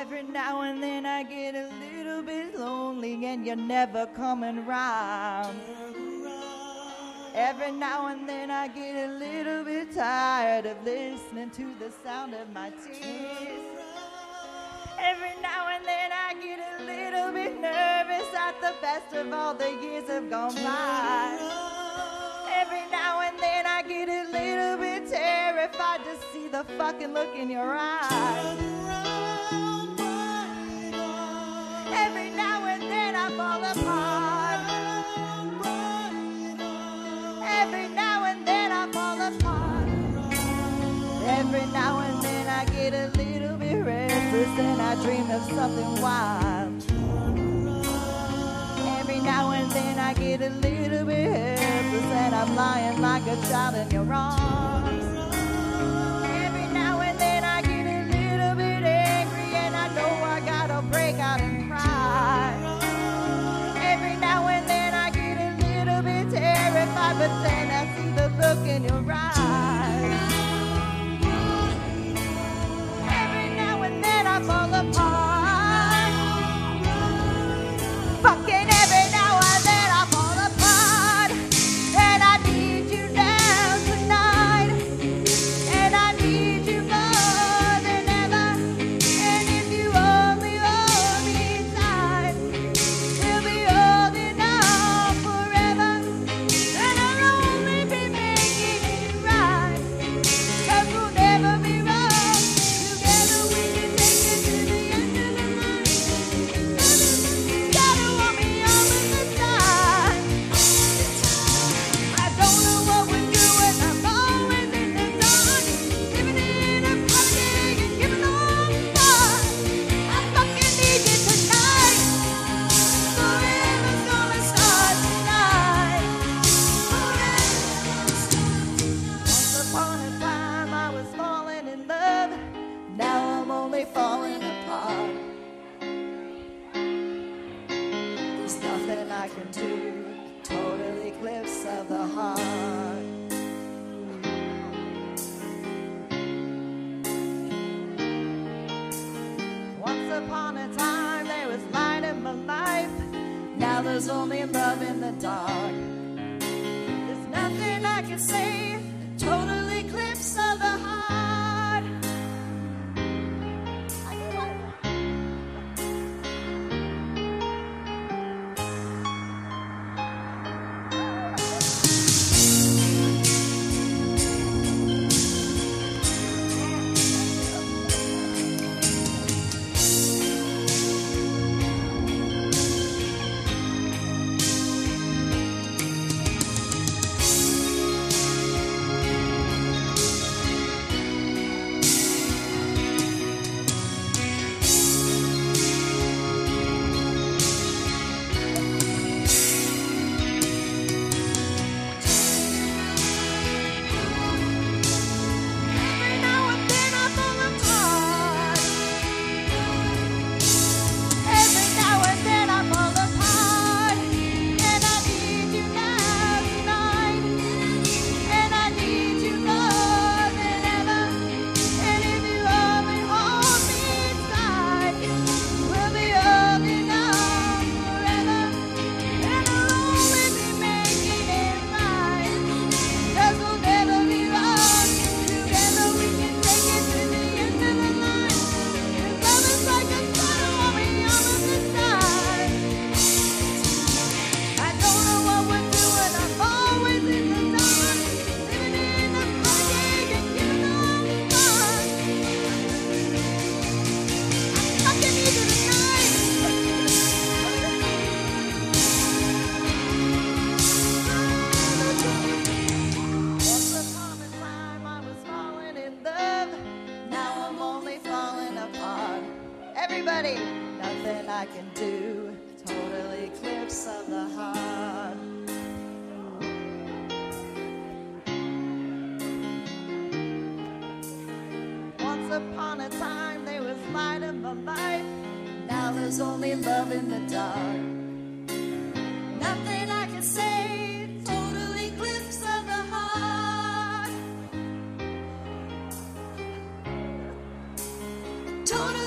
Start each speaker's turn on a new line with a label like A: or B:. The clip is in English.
A: Every now and then I get a little bit lonely and you're never coming round. Every now and then I get a little bit tired of listening to the sound of my tears. Every now and then I get a little bit nervous at the best of all the years have gone by. Every now and then I get a little bit terrified to see the fucking look in your eyes. Every now and then I fall apart. Every now and then I fall apart. Every now and then I get a little bit restless and I dream of something wild. Every now and then I get a little bit helpless and I'm lying like a child in your arms. Every now and then I get a little bit angry and I know I gotta break out and cry. Every now and then I get a little bit terrified, but then I see the look in your eyes. Every now and then I fall apart. Fucking every now and then I fall apart. And I need you now tonight. And I need you more than ever. And if you only hold me tight, we'll be holding on forever. And I'll only be making it right. 'Cause we'll never be wrong. Together we can take it to the end of the line. Gotta want me all of the time. I don't know what we're doing. I'm always in the dark. Living in a panic and giving all fun. I fucking need you tonight. Forever's gonna start tonight. Once upon a time I was falling in love. Now I'm only falling apart. There's nothing I can do. Total eclipse of the heart. Once upon a time there was light in my life. Now there's only love in the dark. There's nothing I can say. Total eclipse of the heart. Every now and then I fall apart. Every now and then I fall apart. And I need you now tonight. And I need you more than ever. And if you only hold me tight, we'll be holding on forever. And I'll only be making it right. 'Cause we'll never be wrong. Together we can take it to the end of the line. Love is like a shadow on me all of the time. I don't know what we're doing. I'm always in the dark. Living in the panic and giving all fun. I fucking need you tonight. Once upon a time I was falling in love. Now I'm only falling apart. Everybody, nothing I can do. Total eclipse of the heart. Once upon a time there was light in my life. Now there's only love in the dark. Nothing I can say. Total eclipse of the heart. Total